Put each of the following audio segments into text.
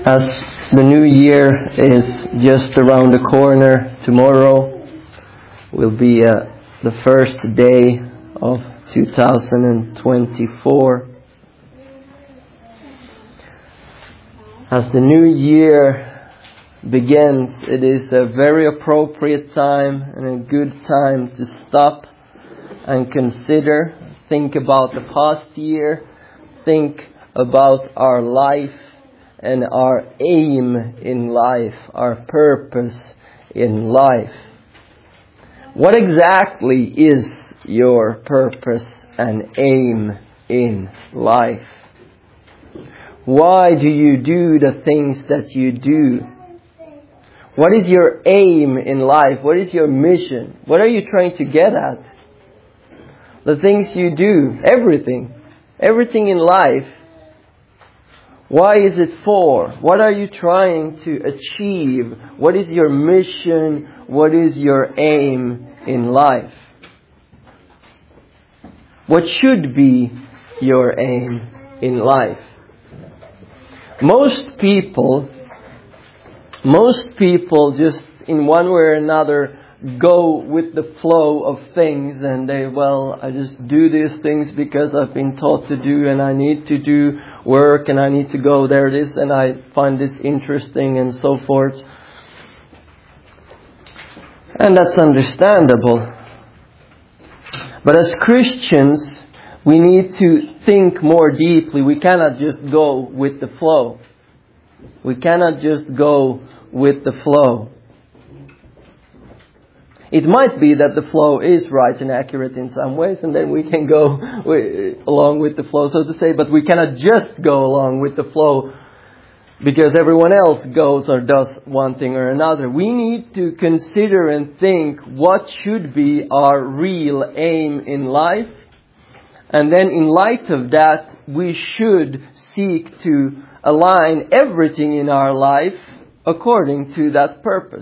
As the new year is just around the corner, tomorrow will be the first day of 2024. As the new year begins, it is a very appropriate time and a good time to stop and consider, think about the past year, think about our life and our aim in life, our purpose in life. What exactly is your purpose and aim in life? Why do you do the things that you do? What is your aim in life? What is your mission? What are you trying to get at? The things you do, everything in life. Why is it for? What are you trying to achieve? What is your mission? What is your aim in life? What should be your aim in life? Most people just in one way or another go with the flow of things, and I just do these things because I've been taught to do, and I need to do work, and I need to go there, this, and I find this interesting, and so forth. And that's understandable. But as Christians, we need to think more deeply. We cannot just go with the flow. We cannot just go with the flow. It might be that the flow is right and accurate in some ways, and then we can go along with the flow, so to say, but we cannot just go along with the flow because everyone else goes or does one thing or another. We need to consider and think what should be our real aim in life, and then in light of that, we should seek to align everything in our life according to that purpose.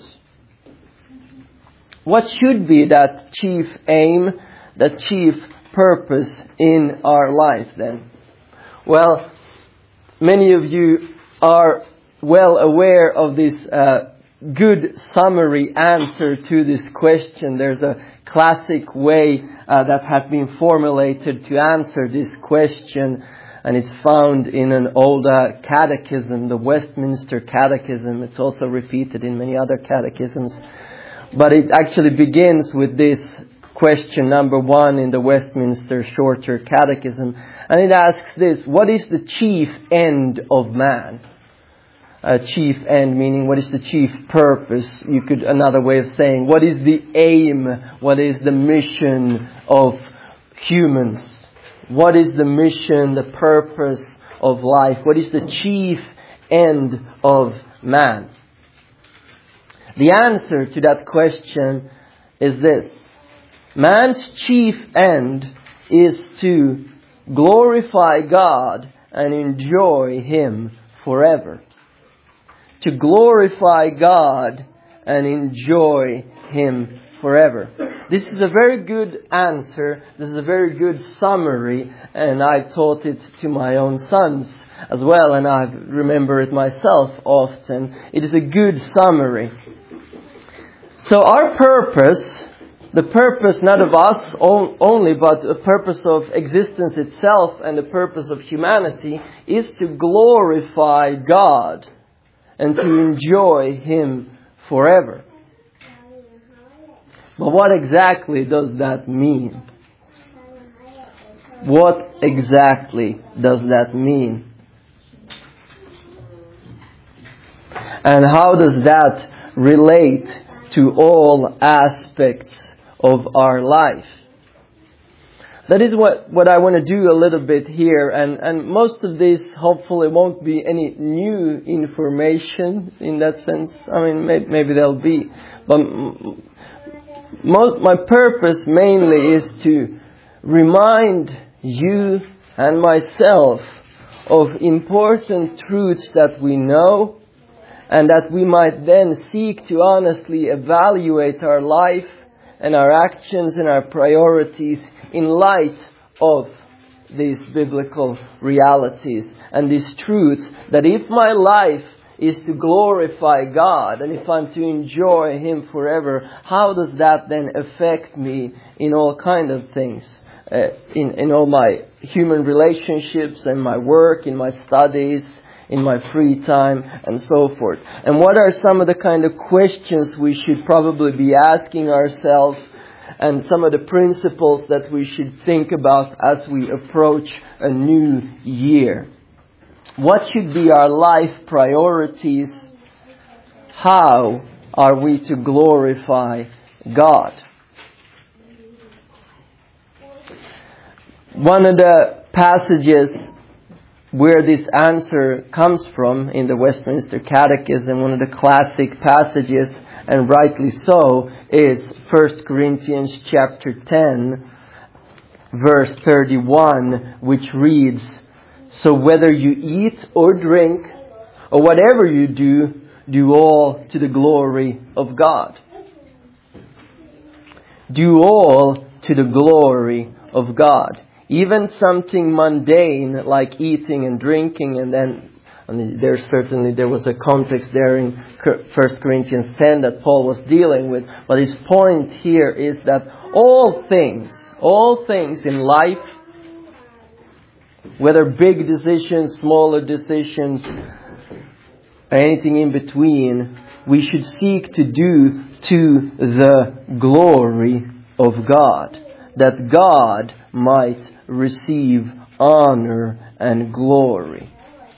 What should be that chief aim, that chief purpose in our life then? Well, many of you are well aware of this good summary answer to this question. There's a classic way that has been formulated to answer this question, and it's found in an old catechism, the Westminster Catechism. It's also repeated in many other catechisms. But it actually begins with this question number 1 in the Westminster Shorter Catechism. And it asks this: what is the chief end of man? Chief end meaning what is the chief purpose? Another way of saying, what is the aim? What is the mission of humans? What is the mission, the purpose of life? What is the chief end of man? The answer to that question is this: man's chief end is to glorify God and enjoy Him forever. To glorify God and enjoy Him forever. This is a very good answer. This is a very good summary, and I taught it to my own sons as well, and I remember it myself often. It is a good summary. So our purpose, the purpose not of us only, but the purpose of existence itself and the purpose of humanity, is to glorify God and to enjoy Him forever. But what exactly does that mean? What exactly does that mean? And how does that relate to all aspects of our life? That is what I want to do a little bit here, and most of this hopefully won't be any new information in that sense. I mean, maybe there'll be, but my purpose mainly is to remind you and myself of important truths that we know, and that we might then seek to honestly evaluate our life and our actions and our priorities in light of these biblical realities and these truths, that if my life is to glorify God, and if I'm to enjoy Him forever, how does that then affect me in all kind of things? In all my human relationships and my work, in my studies, in my free time, and so forth. And what are some of the kind of questions we should probably be asking ourselves, and some of the principles that we should think about as we approach a new year? What should be our life priorities? How are we to glorify God? One of the passages where this answer comes from in the Westminster Catechism, one of the classic passages, and rightly so, is 1 Corinthians chapter 10, verse 31, which reads, "So whether you eat or drink, or whatever you do, do all to the glory of God." Do all to the glory of God. Even something mundane like eating and drinking, and then there was a context there in 1 Corinthians 10 that Paul was dealing with. But his point here is that all things in life, whether big decisions, smaller decisions, anything in between, we should seek to do to the glory of God, that God might receive honor and glory.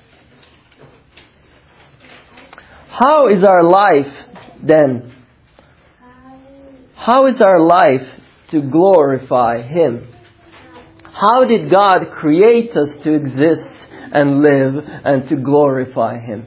How is our life then? How is our life to glorify Him? How did God create us to exist and live and to glorify Him?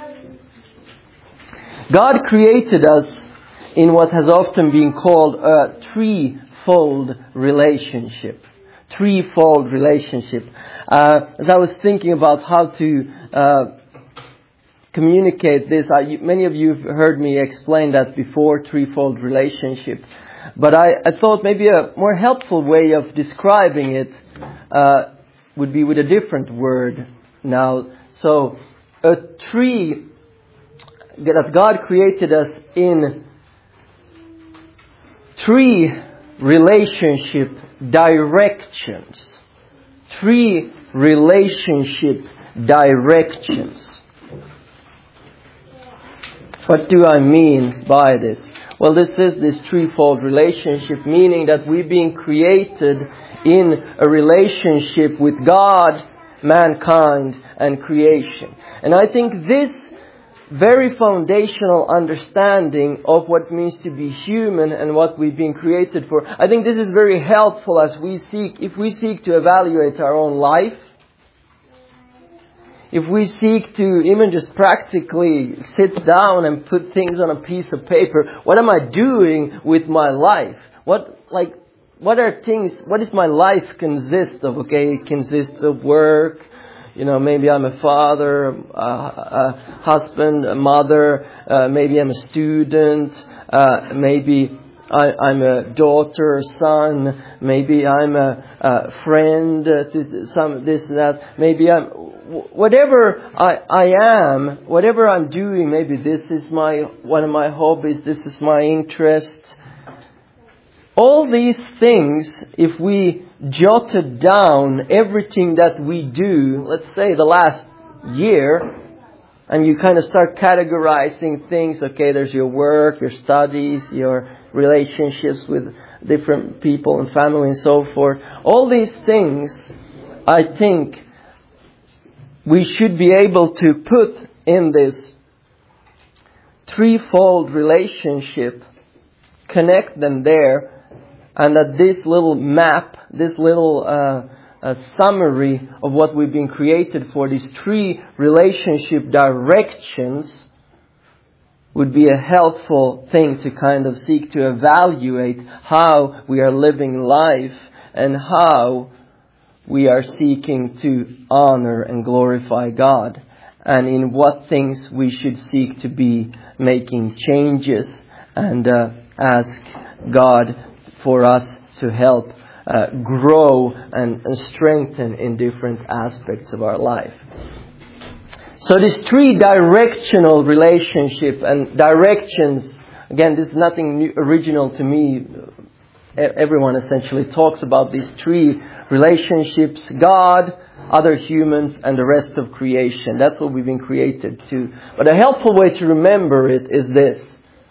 God created us in what has often been called a threefold relationship. Threefold relationship. As I was thinking about how to communicate this, many of you have heard me explain that before, threefold relationship. But I thought maybe a more helpful way of describing it would be with a different word now. So, a tree, that God created us in three relationship directions. Three relationship directions. What do I mean by this? Well, this is this threefold relationship, meaning that we're being created in a relationship with God, mankind, and creation. And I think this very foundational understanding of what it means to be human and what we've been created for, I think this is very helpful as if we seek to evaluate our own life. If we seek to even just practically sit down and put things on a piece of paper, what am I doing with my life? What does my life consist of? Okay, it consists of work. Maybe I'm a father, a husband, a mother. Maybe I'm a student. Maybe I'm a daughter, a son. Maybe I'm a friend to some this and that. Maybe I'm whatever I am, whatever I'm doing. Maybe this is one of my hobbies. This is my interest. All these things, if we jotted down everything that we do, let's say the last year, and you kind of start categorizing things, okay, there's your work, your studies, your relationships with different people and family and so forth. All these things, I think, we should be able to put in this threefold relationship, connect them there, and that this little map, this little summary of what we've been created for, these three relationship directions, would be a helpful thing to kind of seek to evaluate how we are living life and how we are seeking to honor and glorify God, and in what things we should seek to be making changes and ask God for us to help grow and strengthen in different aspects of our life. So this three-directional relationship, and directions, again, this is nothing new, original to me. Everyone essentially talks about these three relationships: God, other humans, and the rest of creation. That's what we've been created to. But a helpful way to remember it is this.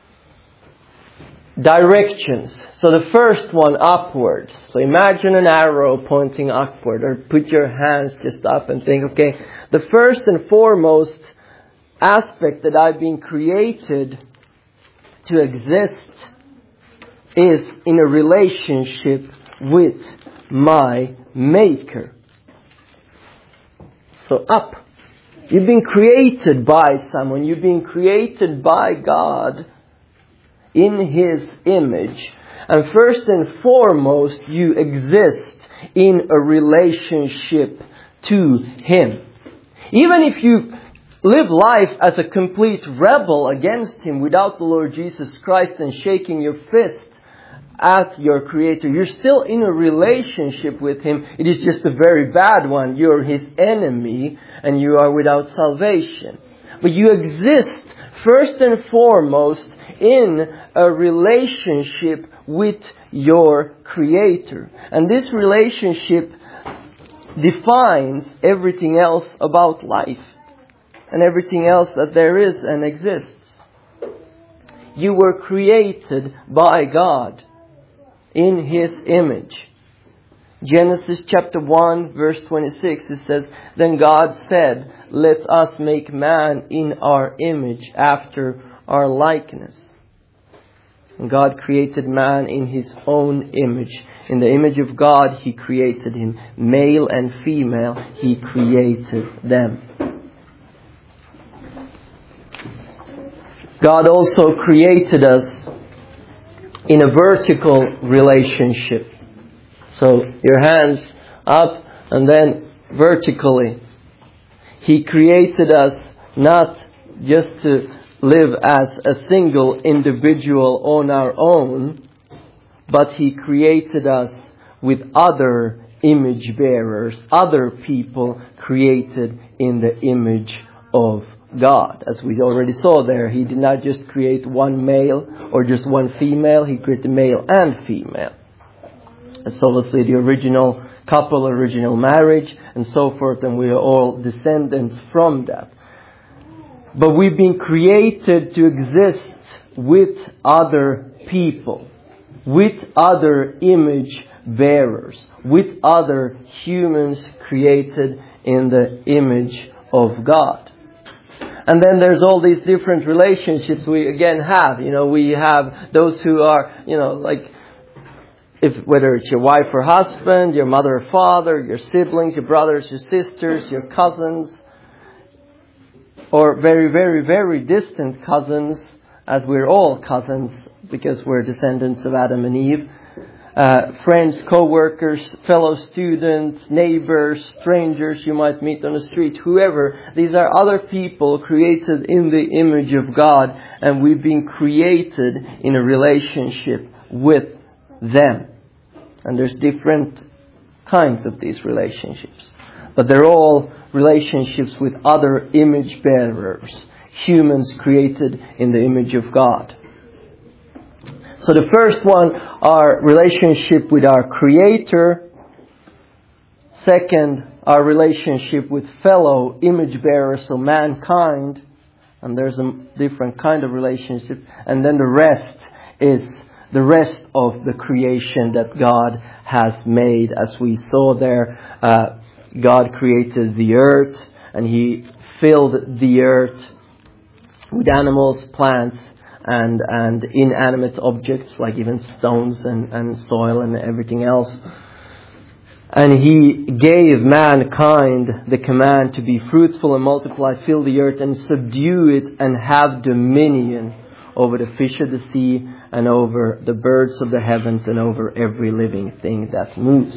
Directions. So the first one, upwards. So imagine an arrow pointing upward, or put your hands just up and think, okay, the first and foremost aspect that I've been created to exist is in a relationship with my Maker. So up. You've been created by someone. You've been created by God in His image. And first and foremost, you exist in a relationship to Him. Even if you live life as a complete rebel against Him without the Lord Jesus Christ and shaking your fist at your Creator, you're still in a relationship with Him. It is just a very bad one. You're His enemy and you are without salvation. But you exist first and foremost in a relationship with your Creator. And this relationship defines everything else about life and everything else that there is and exists. You were created by God in His image. Genesis chapter 1 verse 26, it says, "Then God said, let us make man in our image after our likeness." And God created man in His own image. In the image of God, He created him. Male and female, He created them. God also created us in a vertical relationship. So your hands up and then vertically. He created us not just to live as a single individual on our own, but He created us with other image bearers, other people created in the image of God. As we already saw there, He did not just create one male or just one female, He created male and female. It's obviously the original couple, original marriage, and so forth, and we are all descendants from that. But we've been created to exist with other people, with other image bearers, with other humans created in the image of God. And then there's all these different relationships we again have. We have those who are, like, whether it's your wife or husband, your mother or father, your siblings, your brothers, your sisters, your cousins, or very, very, very distant cousins, as we're all cousins because we're descendants of Adam and Eve. Friends, co-workers, fellow students, neighbors, strangers you might meet on the street, whoever. These are other people created in the image of God, and we've been created in a relationship with them. And there's different kinds of these relationships. But they're all relationships with other image bearers, humans created in the image of God. So the first one, our relationship with our Creator. Second, our relationship with fellow image bearers, so mankind. And there's a different kind of relationship. And then the rest is the rest of the creation that God has made. As we saw there, God created the earth, and He filled the earth with animals, plants, and inanimate objects like even stones and soil and everything else. And He gave mankind the command to be fruitful and multiply, fill the earth and subdue it, and have dominion over the fish of the sea and over the birds of the heavens and over every living thing that moves.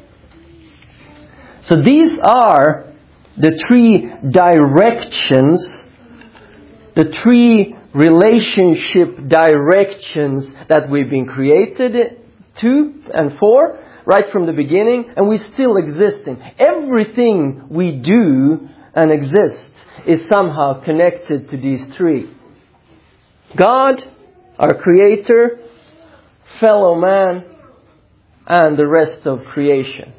So these are the three directions, the three relationship directions that we've been created to and for right from the beginning, and we still exist in. Everything we do and exist is somehow connected to these three. God, our Creator, fellow man, and the rest of creation.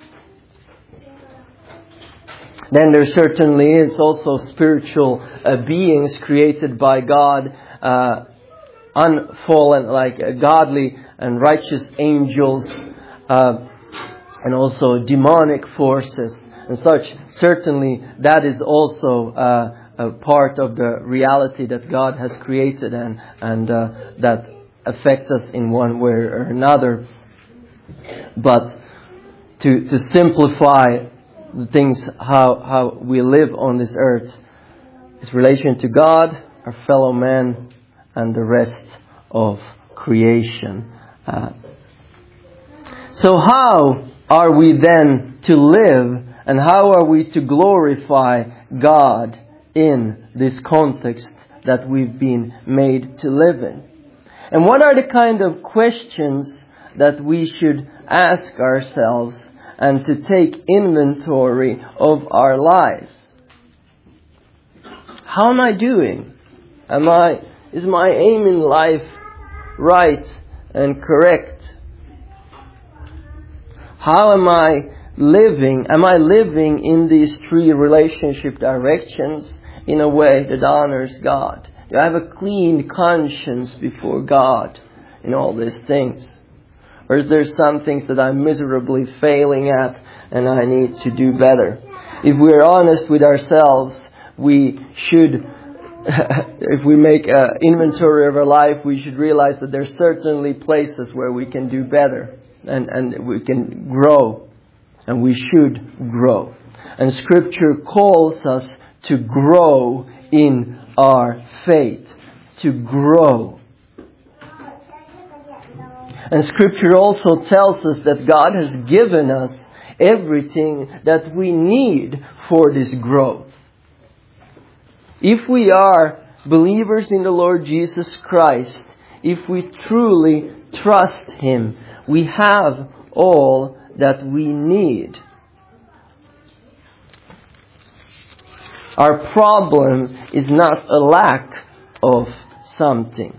Then there certainly is also spiritual beings created by God, unfallen, like godly and righteous angels, and also demonic forces and such. Certainly that is also a part of the reality that God has created and that affect us in one way or another. But to simplify the things, how we live on this earth, is relation to God, our fellow man, and the rest of creation. So how are we then to live, and how are we to glorify God in this context that we've been made to live in? And what are the kind of questions that we should ask ourselves and to take inventory of our lives? How am I doing? Is my aim in life right and correct? How am I living? Am I living in these three relationship directions in a way that honors God? Do I have a clean conscience before God in all these things? Or is there some things that I'm miserably failing at and I need to do better? If we're honest with ourselves, we should, if we make an inventory of our life, we should realize that there's certainly places where we can do better and we can grow. And we should grow. And Scripture calls us to grow in our faith. To grow. And Scripture also tells us that God has given us everything that we need for this growth. If we are believers in the Lord Jesus Christ, if we truly trust Him, we have all that we need. Our problem is not a lack of something.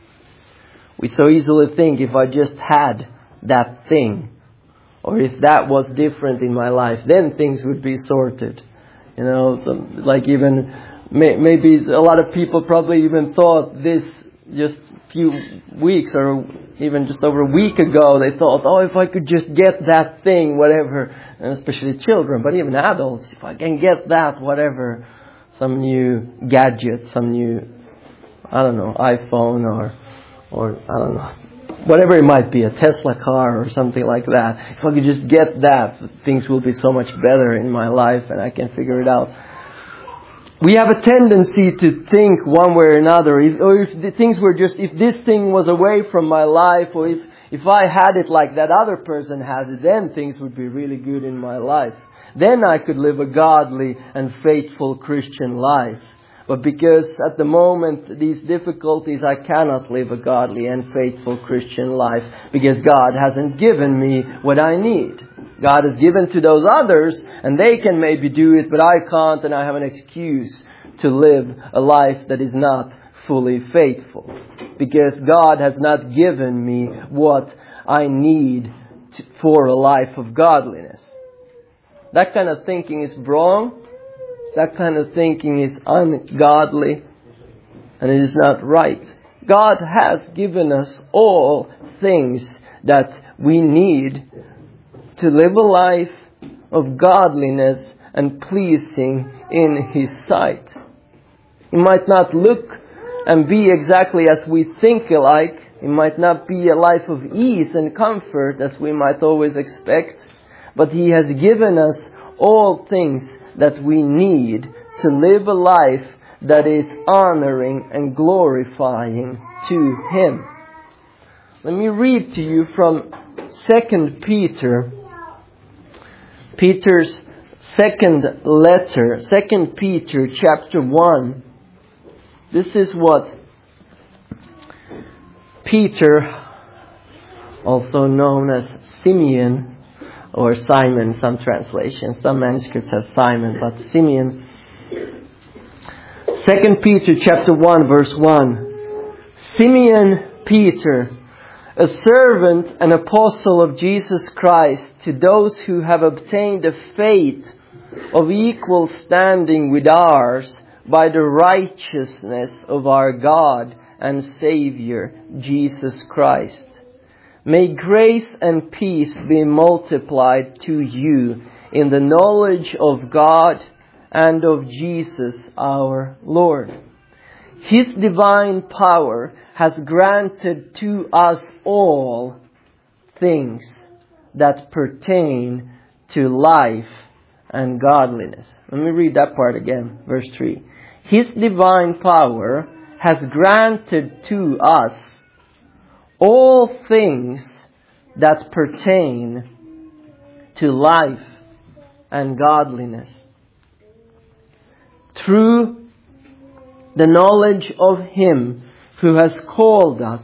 We so easily think, if I just had that thing, or if that was different in my life, then things would be sorted. You know, like even maybe a lot of people probably even thought this just a few weeks or even just over a week ago. They thought, oh, if I could just get that thing, whatever, and especially children, but even adults, if I can get that, whatever, some new gadget, some new, I don't know, iPhone or I don't know, whatever it might be, a Tesla car or something like that. If I could just get that, things will be so much better in my life and I can figure it out. We have a tendency to think one way or another, if the things were just, if this thing was away from my life, or if I had it like that other person has it, then things would be really good in my life. Then I could live a godly and faithful Christian life. But because at the moment, these difficulties, I cannot live a godly and faithful Christian life because God hasn't given me what I need. God has given to those others and they can maybe do it, but I can't, and I have an excuse to live a life that is not fully faithful. Because God has not given me what I need for a life of godliness. That kind of thinking is wrong. That kind of thinking is ungodly, and it is not right. God has given us all things that we need to live a life of godliness and pleasing in His sight. It might not look and be exactly as we think alike. It might not be a life of ease and comfort as we might always expect, but He has given us all things that we need to live a life that is honoring and glorifying to Him. Let me read to you from 2 Peter, Peter's second letter, 2 Peter chapter 1. This is what Peter, also known as Simeon, or Simon, some translations. Some manuscripts have Simon, but Simeon. 2 Peter chapter 1 verse 1. Simeon Peter, a servant and apostle of Jesus Christ, to those who have obtained a faith of equal standing with ours by the righteousness of our God and Savior, Jesus Christ. May grace and peace be multiplied to you in the knowledge of God and of Jesus our Lord. His divine power has granted to us all things that pertain to life and godliness. Let me read that part again, verse 3. His divine power has granted to us all things that pertain to life and godliness, through the knowledge of Him who has called us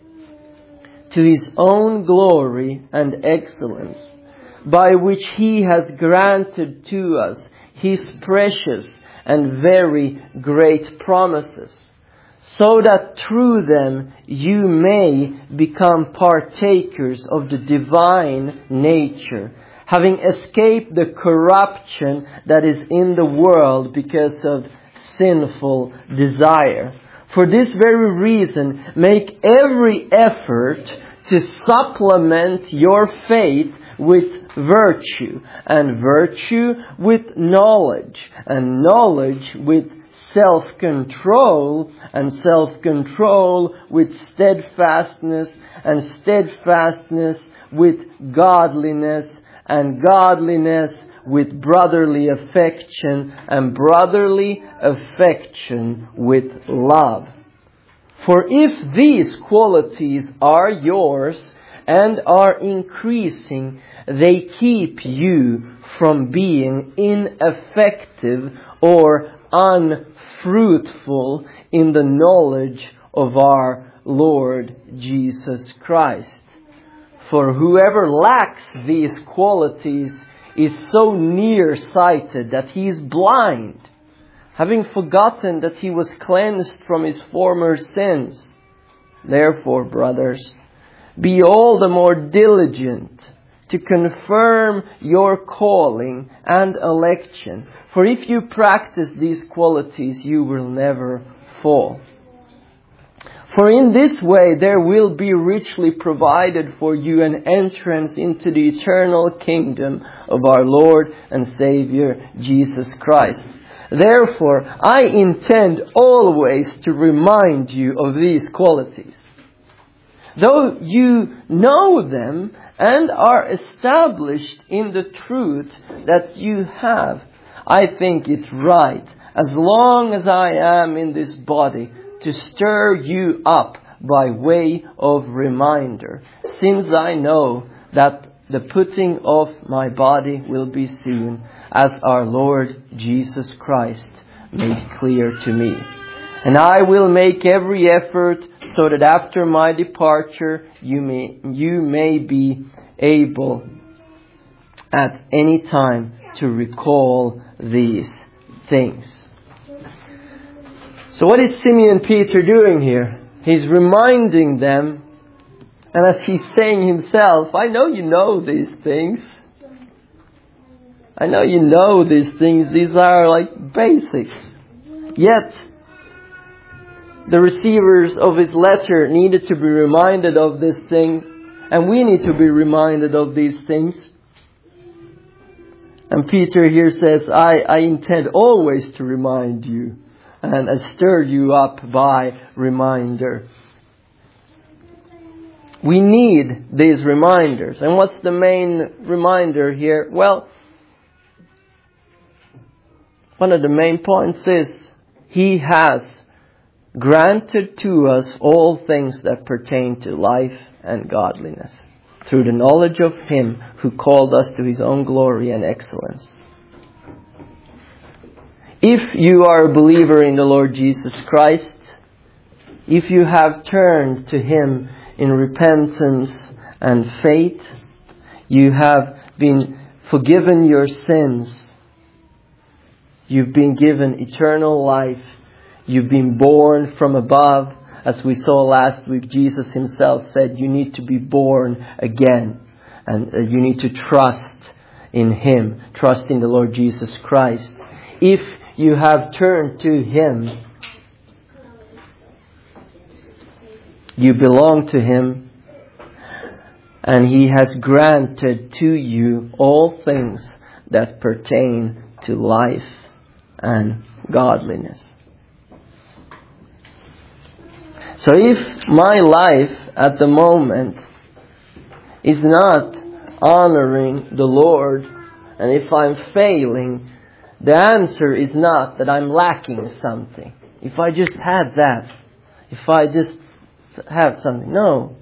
to His own glory and excellence, by which He has granted to us His precious and very great promises, so that through them you may become partakers of the divine nature, having escaped the corruption that is in the world because of sinful desire. For this very reason, make every effort to supplement your faith with virtue, and virtue with knowledge, and knowledge with self-control, and self-control with steadfastness, and steadfastness with godliness, and godliness with brotherly affection, and brotherly affection with love. For if these qualities are yours and are increasing, they keep you from being ineffective or unfruitful in the knowledge of our Lord Jesus Christ. For whoever lacks these qualities is so nearsighted that he is blind, having forgotten that he was cleansed from his former sins. Therefore, brothers, be all the more diligent to confirm your calling and election. For if you practice these qualities, you will never fall. For in this way there will be richly provided for you an entrance into the eternal kingdom of our Lord and Savior Jesus Christ. Therefore, I intend always to remind you of these qualities, though you know them and are established in the truth that you have. I think it right, as long as I am in this body, to stir you up by way of reminder, since I know that the putting off my body will be soon, as our Lord Jesus Christ made clear to me. And I will make every effort so that after my departure you may be able at any time to recall these things. So what is Simeon Peter doing here? He's reminding them, and as he's saying himself, I know you know these things. I know you know these things. These are like basics. Yet, the receivers of his letter needed to be reminded of this thing, and we need to be reminded of these things. And Peter here says, I intend always to remind you and stir you up by reminder. We need these reminders. And what's the main reminder here? Well, one of the main points is He has granted to us all things that pertain to life and godliness, through the knowledge of Him who called us to His own glory and excellence. If you are a believer in the Lord Jesus Christ, if you have turned to Him in repentance and faith, you have been forgiven your sins, you've been given eternal life, You've been born from above. As we saw last week, Jesus himself said you need to be born again. And you need to trust in Him. Trust in the Lord Jesus Christ. If you have turned to Him, you belong to Him. And He has granted to you all things that pertain to life and godliness. So if my life at the moment is not honoring the Lord, and if I'm failing, the answer is not that I'm lacking something. If I just had that, if I just have something. No.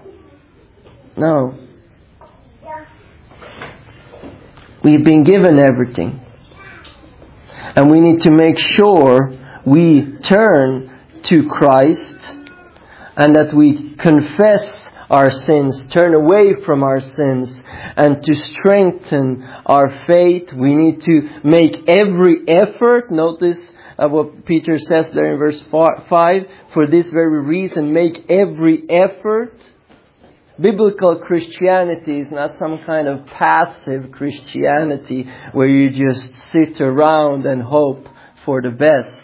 We've been given everything. And we need to make sure we turn to Christ and that we confess our sins, turn away from our sins, and to strengthen our faith, we need to make every effort. Notice what Peter says there in verse 5. For this very reason, make every effort. Biblical Christianity is not some kind of passive Christianity where you just sit around and hope for the best.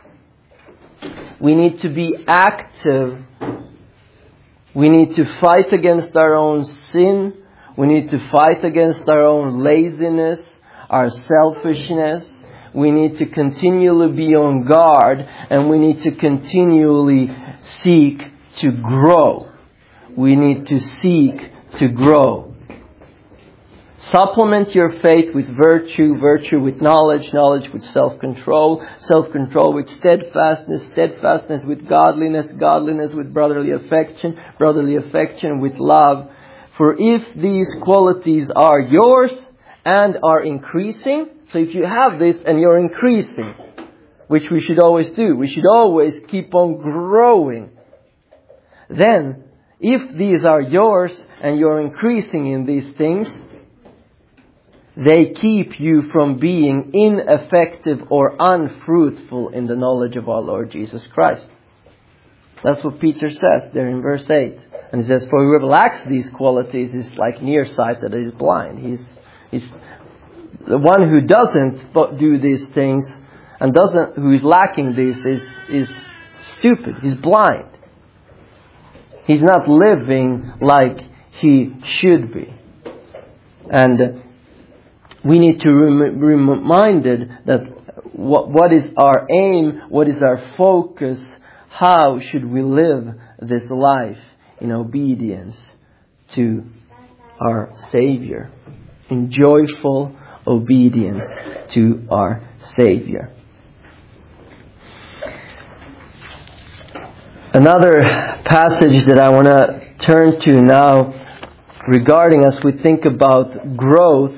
We need to be active. We need to fight against our own sin. We need to fight against our own laziness, our selfishness. We need to continually be on guard, and we need to continually seek to grow. We need to seek to grow. Supplement your faith with virtue, virtue with knowledge, knowledge with self-control, self-control with steadfastness, steadfastness with godliness, godliness with brotherly affection with love. For if these qualities are yours and are increasing, so if you have this and you're increasing, which we should always do, we should always keep on growing, then if these are yours and you're increasing in these things, they keep you from being ineffective or unfruitful in the knowledge of our Lord Jesus Christ. That's what Peter says there in verse 8. And he says, for whoever lacks these qualities is like nearsighted, is blind. He's the one who doesn't do these things and who is lacking these is stupid. He's blind. He's not living like he should be. And we need to be reminded that what is our aim, what is our focus, how should we live this life in obedience to our Savior, in joyful obedience to our Savior. Another passage that I want to turn to now regarding as we think about growth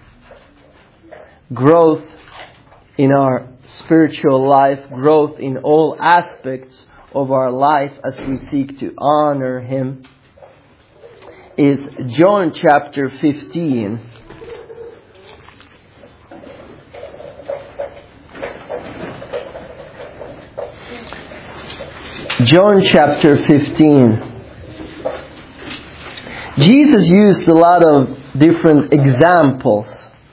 in our spiritual life, growth in all aspects of our life as we seek to honor Him, is John chapter 15. John chapter 15. Jesus used a lot of different examples.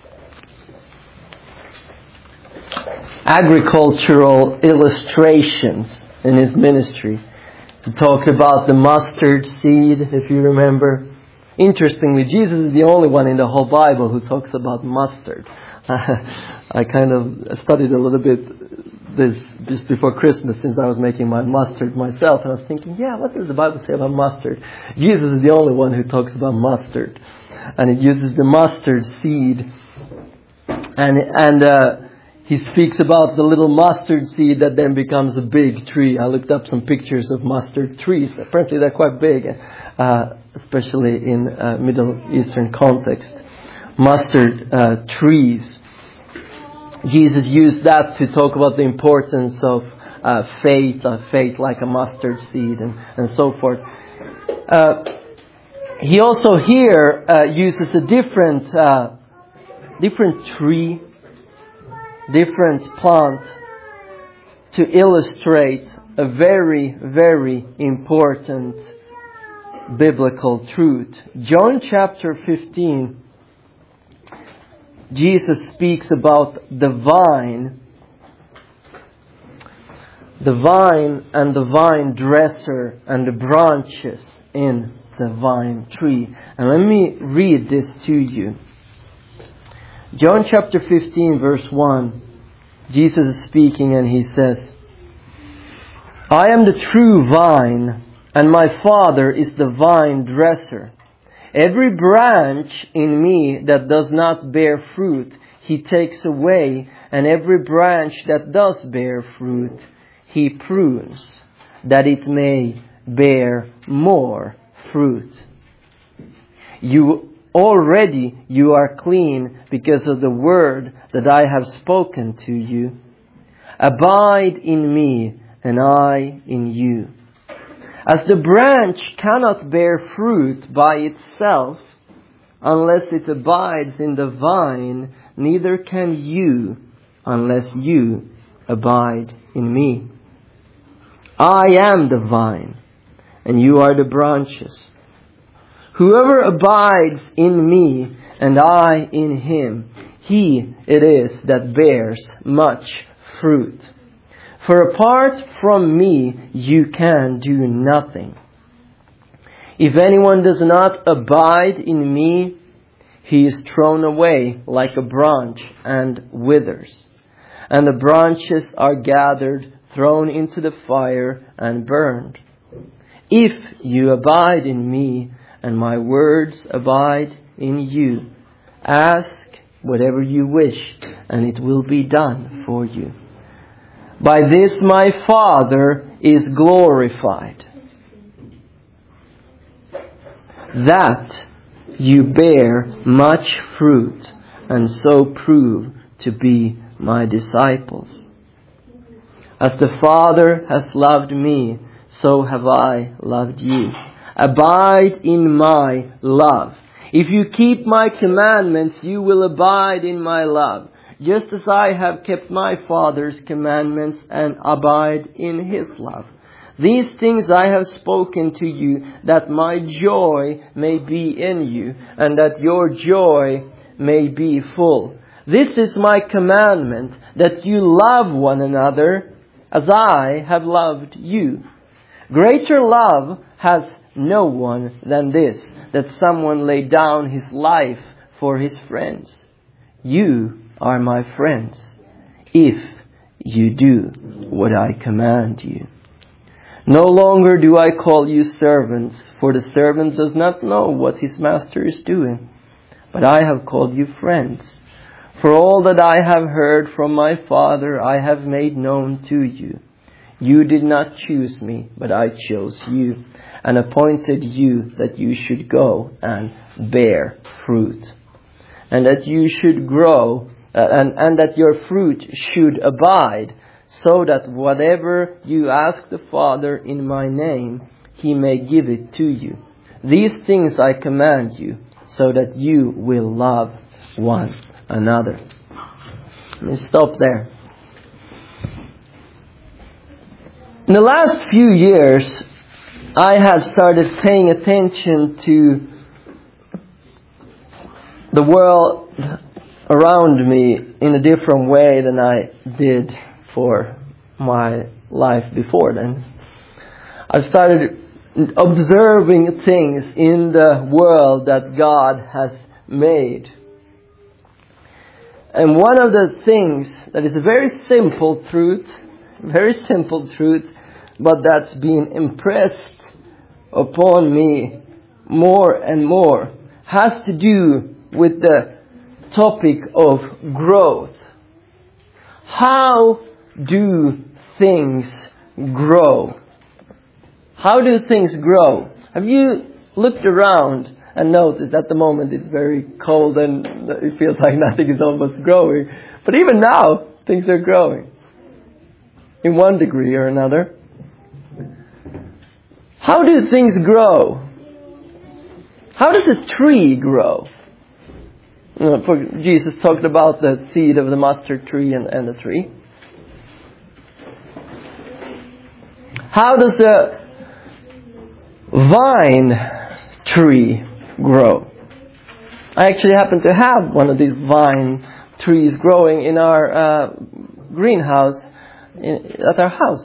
Agricultural illustrations in His ministry. To talk about the mustard seed, if you remember. Interestingly, Jesus is the only one in the whole Bible who talks about mustard. I kind of studied a little bit this just before Christmas, since I was making my mustard myself, and I was thinking, what does the Bible say about mustard? Jesus is the only one who talks about mustard, and it uses the mustard seed, and he speaks about the little mustard seed that then becomes a big tree. I looked up some pictures of mustard trees. Apparently they're quite big, especially in Middle Eastern context. Mustard trees. Jesus used that to talk about the importance of faith like a mustard seed and so forth. He also here uses a different tree, different plant, to illustrate a very, very important biblical truth. John chapter 15, Jesus speaks about the vine and the vine dresser and the branches in the vine tree. And let me read this to you. John chapter 15 verse 1. Jesus is speaking and he says, I am the true vine, and my Father is the vine dresser. Every branch in me that does not bear fruit, He takes away, and every branch that does bear fruit, He prunes, that it may bear more fruit. You are clean because of the word that I have spoken to you. Abide in me, and I in you. As the branch cannot bear fruit by itself unless it abides in the vine, neither can you unless you abide in me. I am the vine, and you are the branches. Whoever abides in me, and I in him, he it is that bears much fruit. For apart from me, you can do nothing. If anyone does not abide in me, he is thrown away like a branch and withers. And the branches are gathered, thrown into the fire, and burned. If you abide in me, and my words abide in you, ask whatever you wish, and it will be done for you. By this my Father is glorified, that you bear much fruit, and so prove to be my disciples. As the Father has loved me, so have I loved you. Abide in my love. If you keep my commandments, you will abide in my love, just as I have kept my Father's commandments and abide in his love. These things I have spoken to you, that my joy may be in you, and that your joy may be full. This is my commandment, that you love one another as I have loved you. Greater love has no one than this, that someone lay down his life for his friends. You are my friends, if you do what I command you. No longer do I call you servants, for the servant does not know what his master is doing. But I have called you friends. For all that I have heard from my Father I have made known to you. You did not choose me, but I chose you, and appointed you that you should go and bear fruit, and that you should grow, and that your fruit should abide, so that whatever you ask the Father in my name, he may give it to you. These things I command you, so that you will love one another. Let me stop there. In the last few years, I have started paying attention to the world around me in a different way than I did for my life before then. I've started observing things in the world that God has made. And one of the things that is a very simple truth, but that's been impressed upon me more and more, has to do with the topic of growth. How do things grow? How do things grow? Have you looked around and noticed at the moment it's very cold and it feels like nothing is almost growing? But even now, things are growing in one degree or another. How do things grow? How does a tree grow? Jesus talked about the seed of the mustard tree and the tree. How does the vine tree grow? I actually happen to have one of these vine trees growing in our greenhouse at our house.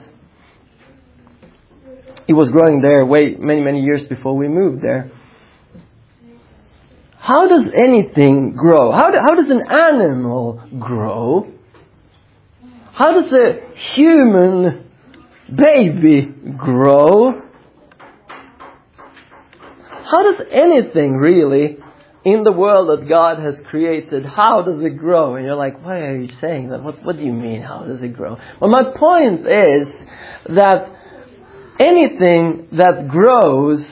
It was growing there many years before we moved there. How does anything grow? How does an animal grow? How does a human baby grow? How does anything really in the world that God has created, how does it grow? And you're like, why are you saying that? What do you mean, how does it grow? Well, my point is that anything that grows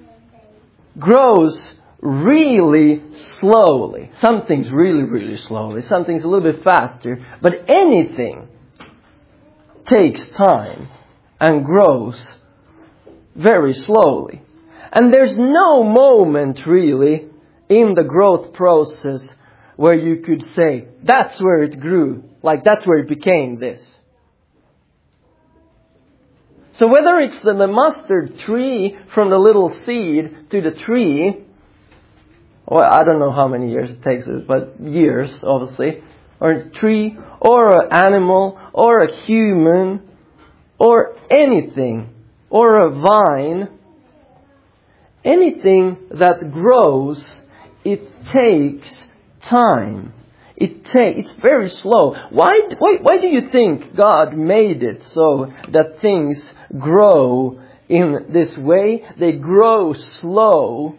really slowly. Some things really slowly. Some things a little bit faster. But anything takes time and grows very slowly. And there's no moment really in the growth process where you could say, that's where it grew. Like that's where it became this. So whether it's the mustard tree from the little seed to the tree, well, I don't know how many years it takes, but years, obviously, or a tree, or an animal, or a human, or anything, or a vine, anything that grows, it takes time. It's very slow. Why do you think God made it so that things grow in this way? They grow slow.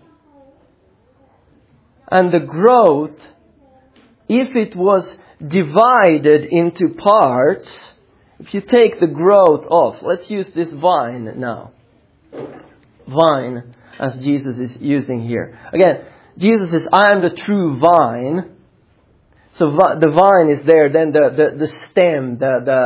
And the growth, if it was divided into parts, if you take the growth off, let's use this vine now. Vine, as Jesus is using here. Again, Jesus says, I am the true vine. So the vine is there, then the stem,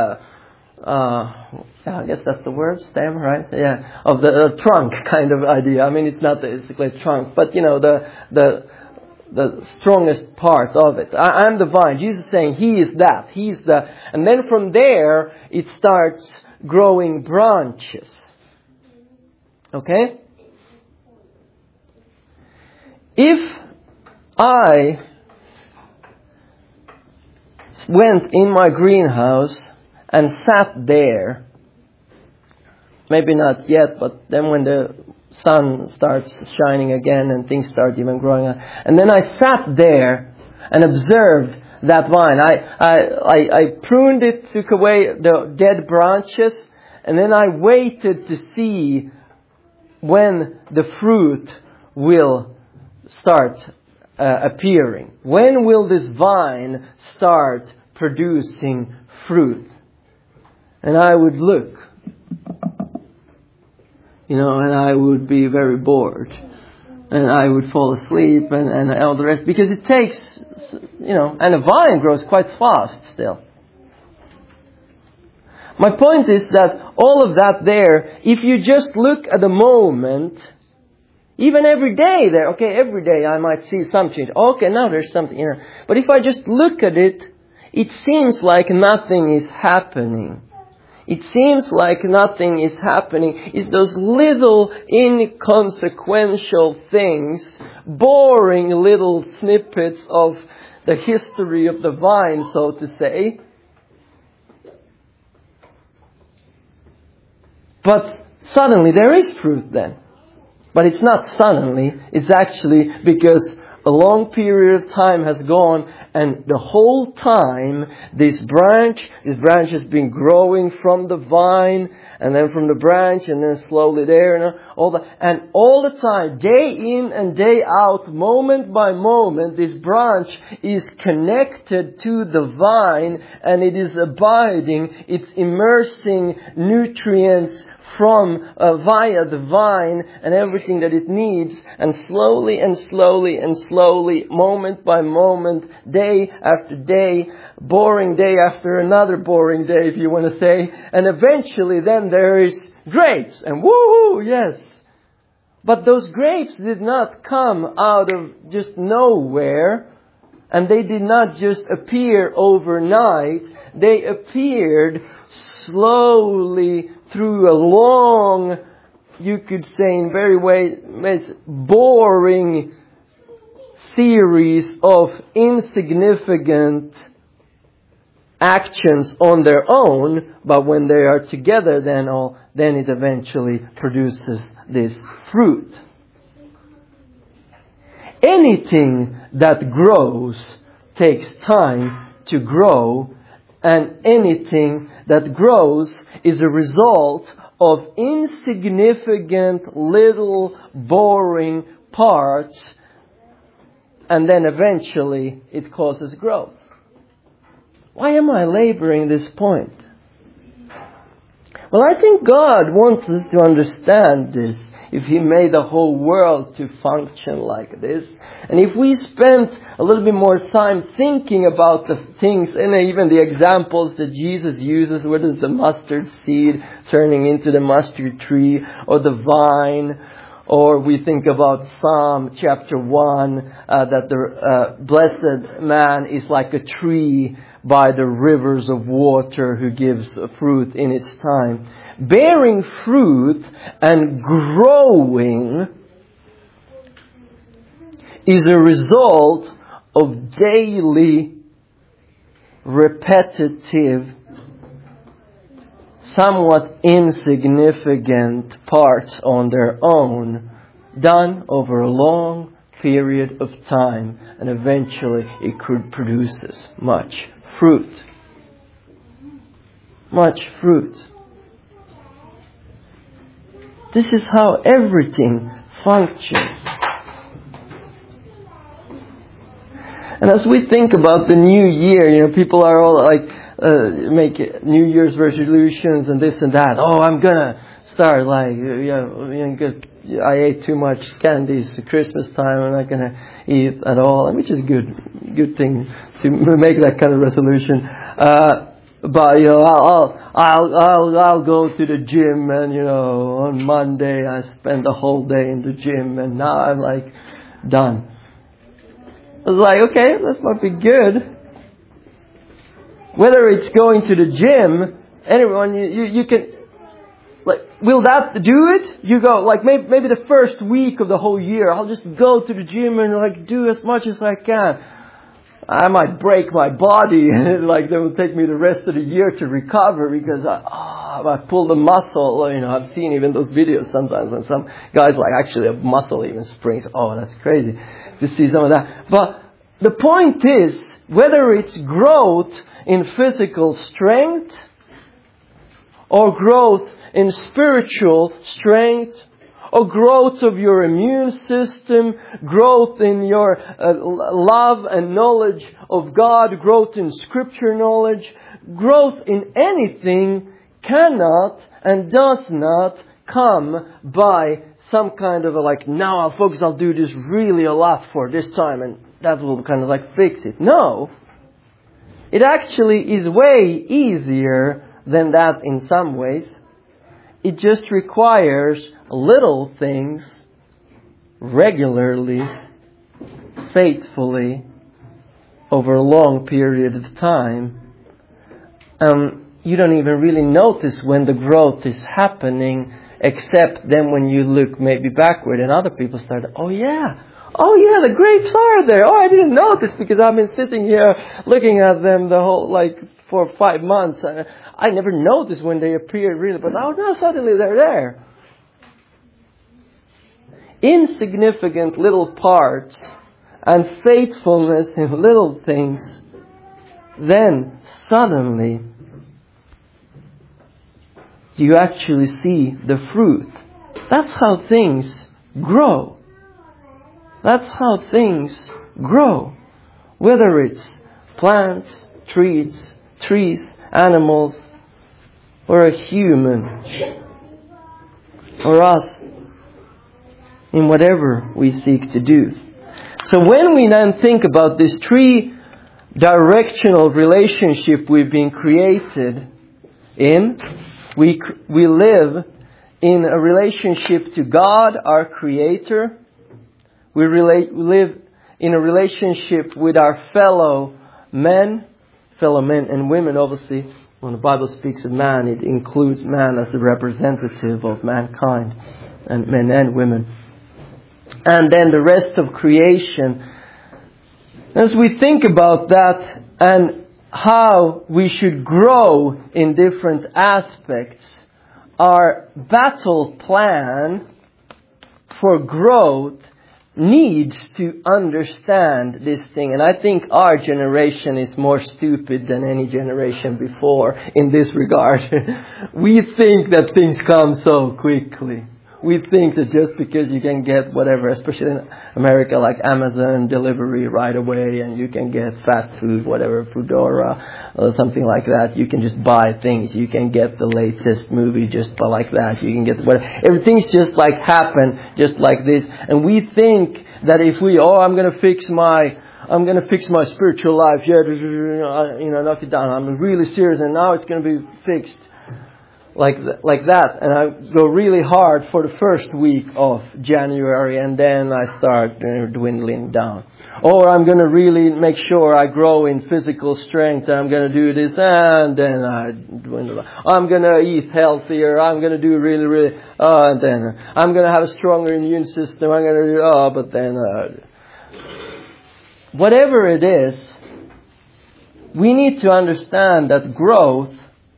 I guess that's the word, stem, right? Yeah, of the trunk kind of idea. I mean, it's not basically a trunk, but you know, the strongest part of it. I'm the vine. Jesus is saying He is that. And then from there, it starts growing branches. Okay? If I went in my greenhouse and sat there, maybe not yet, but then when the sun starts shining again and things start even growing up, and then I sat there and observed that vine. I pruned it, took away the dead branches, and then I waited to see when the fruit will start appearing. When will this vine start producing fruit? And I would look, and I would be very bored. And I would fall asleep and all the rest. Because it takes, and a vine grows quite fast still. My point is that all of that there, if you just look at the moment, even every day there, okay, every day I might see some change. Okay, now there's something, But if I just look at it, it seems like nothing is happening. It seems like nothing is happening. It's those little inconsequential things, boring little snippets of the history of the vine, so to say. But suddenly there is fruit then. But it's not suddenly. It's actually because a long period of time has gone, and the whole time this branch has been growing from the vine, and then from the branch, and then slowly there, and all the time, day in and day out, moment by moment, this branch is connected to the vine, and it is abiding. It's immersing nutrients from via the vine and everything that it needs, and slowly, moment by moment, day after day, boring day after another boring day, if you want to say, and eventually then there is grapes, and woohoo, yes. But those grapes did not come out of just nowhere, and they did not just appear overnight. They appeared slowly through a long, you could say in very ways, boring series of insignificant actions on their own, but when they are together, then it eventually produces this fruit. Anything that grows takes time to grow, and anything that grows is a result of insignificant, little, boring parts, and then eventually it causes growth. Why am I laboring this point? Well, I think God wants us to understand this. If He made the whole world to function like this, and if we spent a little bit more time thinking about the things and even the examples that Jesus uses, whether it's the mustard seed turning into the mustard tree, or the vine, or we think about Psalm chapter 1, that the blessed man is like a tree by the rivers of water who gives fruit in its time. Bearing fruit and growing is a result of daily, repetitive, somewhat insignificant parts on their own, done over a long period of time, and eventually it produces much fruit. Much fruit. This is how everything functions. And as we think about the new year, people are all like, make New Year's resolutions and this and that. Oh, I'm gonna start I ate too much candies at Christmas time. I'm not gonna eat at all, which is good thing to make that kind of resolution. But I'll go to the gym, and on Monday I spend the whole day in the gym, and now I'm like done. I was like, okay, that might be good. Whether it's going to the gym, anyone you can, will that do it? You go maybe the first week of the whole year, I'll just go to the gym and do as much as I can. I might break my body, and that will take me the rest of the year to recover because I pulled a muscle. I've seen even those videos sometimes when some guys actually a muscle even springs. Oh, that's crazy to see some of that. But the point is, whether it's growth in physical strength or growth in spiritual strength, or growth of your immune system, growth in your love and knowledge of God, growth in scripture knowledge, growth in anything cannot and does not come by some kind of now I'll do this really a lot for this time and that will kind of fix it. No. It actually is way easier than that in some ways. It just requires little things regularly, faithfully, over a long period of time. You don't even really notice when the growth is happening, except then when you look maybe backward and other people start, oh yeah, the grapes are there. Oh, I didn't notice because I've been sitting here looking at them the whole, for 5 months. I never noticed when they appeared really, but now suddenly they're there. Insignificant little parts and faithfulness in little things, then suddenly you actually see the fruit. That's how things grow. That's how things grow. Whether it's plants, trees, animals, or a human, or us, in whatever we seek to do. So when we then think about this three-directional relationship we've been created in, we live in a relationship to God, our Creator. We live in a relationship with our fellow men and women, obviously, When the Bible speaks of man, it includes man as the representative of mankind, and men and women. And then the rest of creation. As we think about that and how we should grow in different aspects, our battle plan for growth needs to understand this thing. And I think our generation is more stupid than any generation before in this regard. We think that things come so quickly. We think that just because you can get whatever, especially in America, like Amazon delivery right away, and you can get fast food, whatever, Foodora, or something like that. You can just buy things. You can get the latest movie just like that. You can get whatever. Everything's just like happen, just like this. And we think that if I'm going to fix my spiritual life. Yeah, knock it down. I'm really serious, and now it's going to be fixed. Like that, and I go really hard for the first week of January, and then I start dwindling down. Or I'm going to really make sure I grow in physical strength, and I'm going to do this, and then I dwindle. I'm going to eat healthier. I'm going to do really, and then I'm going to have a stronger immune system. I'm going to do, but then whatever it is, we need to understand that growth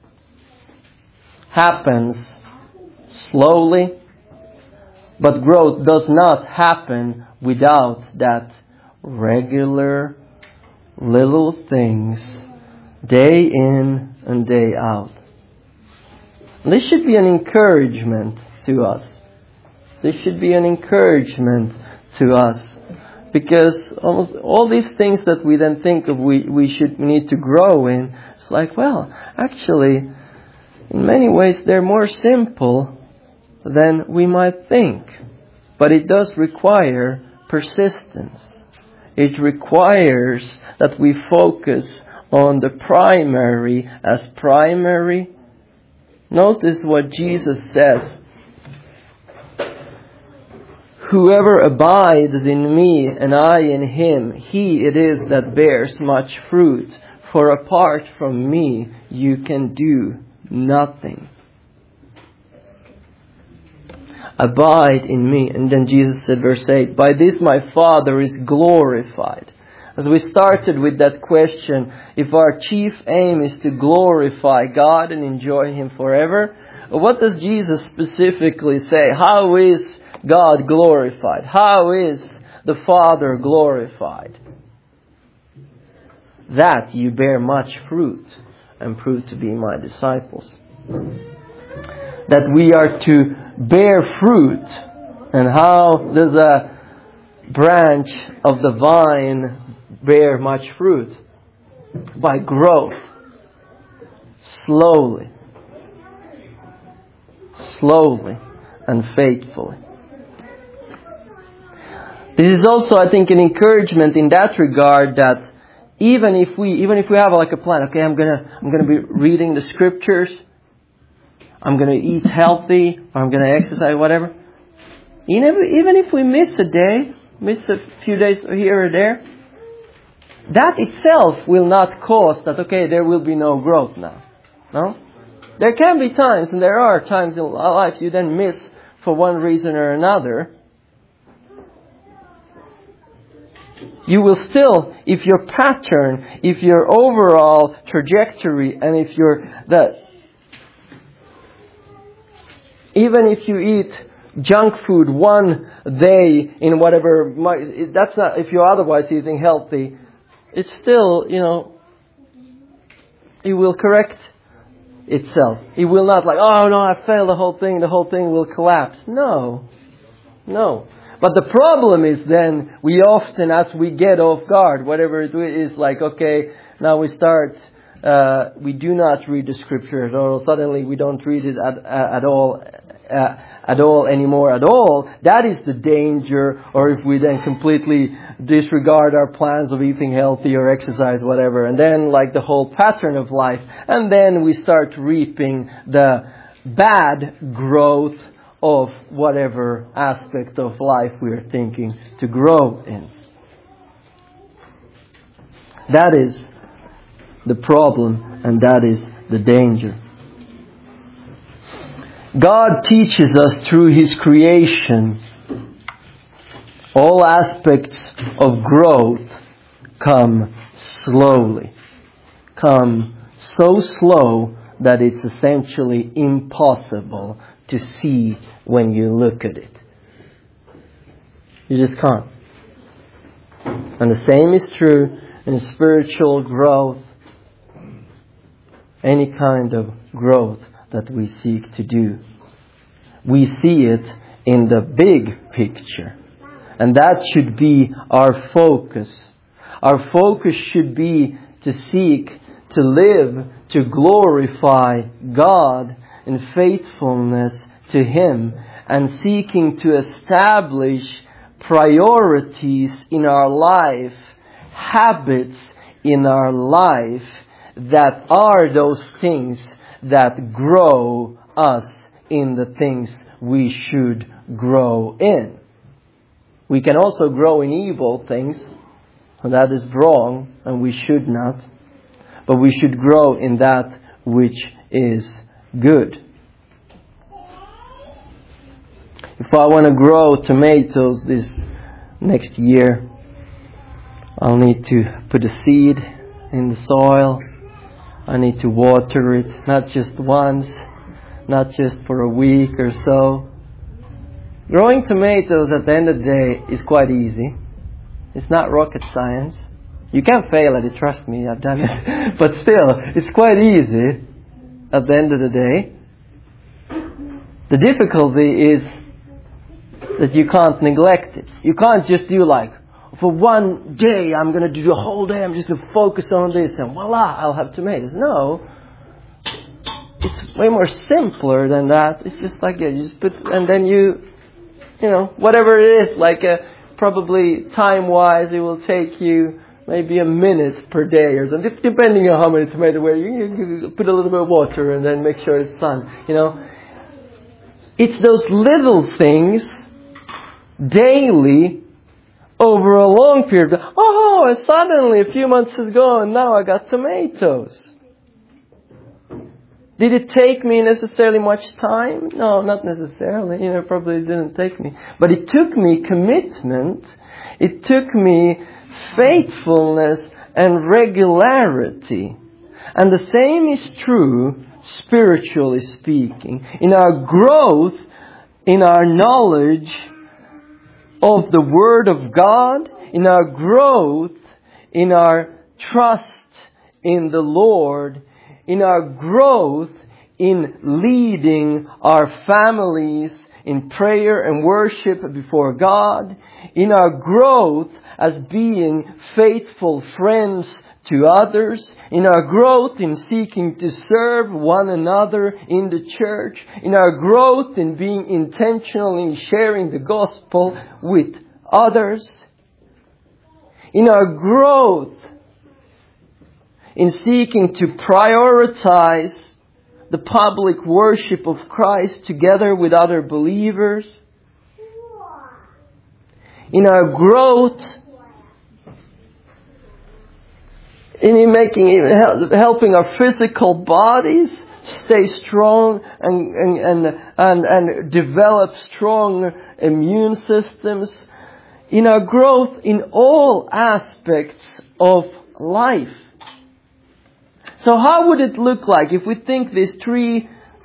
happens slowly, but growth does not happen without that regular little things day in and day out. This should be an encouragement to us. This should be an encouragement to us, because almost all these things that we then think of we need to grow in, it's like, well, actually, in many ways, they're more simple than we might think. But it does require persistence. It requires that we focus on the primary as primary. Notice what Jesus says. Whoever abides in me and I in him, he it is that bears much fruit. For apart from me, you can do nothing. Abide in me. And then Jesus said, verse 8, by this my Father is glorified. As we started with that question, if our chief aim is to glorify God and enjoy Him forever, what does Jesus specifically say? How is God glorified? How is the Father glorified? That you bear much fruit and prove to be my disciples. That we are to bear fruit. And how does a branch of the vine bear much fruit? By growth. Slowly and faithfully. This is also, I think, an encouragement in that regard, that even if we have like a plan, okay, I'm gonna be reading the scriptures, I'm gonna eat healthy, or I'm gonna exercise, whatever. Even if we miss a few days here or there, that itself will not cause that, okay, there will be no growth now. No? There can be times, and there are times in life you then miss for one reason or another. You will still, if your pattern, if your overall trajectory, and if even if you eat junk food one day in whatever, that's not, if you're otherwise eating healthy, it's still, it will correct itself. It will not like, oh no, I failed the whole thing will collapse. No. But the problem is then, we often, as we get off guard, whatever it is, like, okay, now we start, we do not read the scripture at all. Suddenly we don't read it at all anymore at all. That is the danger. Or if we then completely disregard our plans of eating healthy or exercise, whatever, and then like the whole pattern of life, and then we start reaping the bad growth of whatever aspect of life we are thinking to grow in. That is the problem, and that is the danger. God teaches us through His creation all aspects of growth come slowly. Come so slow that it's essentially impossible to see when you look at it. You just can't. And the same is true in spiritual growth. Any kind of growth that we seek to do. We see it in the big picture. And that should be our focus. Our focus should be to seek to live, to glorify God in faithfulness to Him, and seeking to establish priorities in our life, habits in our life that are those things that grow us in the things we should grow in. We can also grow in evil things, and that is wrong, and we should not. But we should grow in that which is good. If I want to grow tomatoes this next year, I'll need to put a seed in the soil. I need to water it, not just once, not just for a week or so. Growing tomatoes at the end of the day is quite easy. It's not rocket science. You can't fail at it, trust me, I've done it. But still, it's quite easy at the end of the day. The difficulty is that you can't neglect it. You can't just do like, for one day I'm going to do the whole day, I'm just going to focus on this and voila, I'll have tomatoes. No. It's way more simpler than that. It's just like, you just put, and then you know, whatever it is, like probably time-wise, it will take you maybe a minute per day or something, depending on how many tomatoes where you put a little bit of water and then make sure it's sun. You know, it's those little things daily over a long period. Oh, and suddenly a few months has gone. Now I got tomatoes. Did it take me necessarily much time? No, not necessarily. You know, probably didn't take me. But it took me commitment. It took me faithfulness and regularity. And the same is true, spiritually speaking. In our growth, in our knowledge of the Word of God, in our growth, in our trust in the Lord, in our growth in leading our families in prayer and worship before God, in our growth as being faithful friends to others, in our growth in seeking to serve one another in the church, in our growth in being intentional in sharing the gospel with others, in our growth in seeking to prioritize the public worship of Christ together with other believers, in our growth in helping our physical bodies stay strong and develop strong immune systems, in our growth in all aspects of life. So how would it look like if we think these three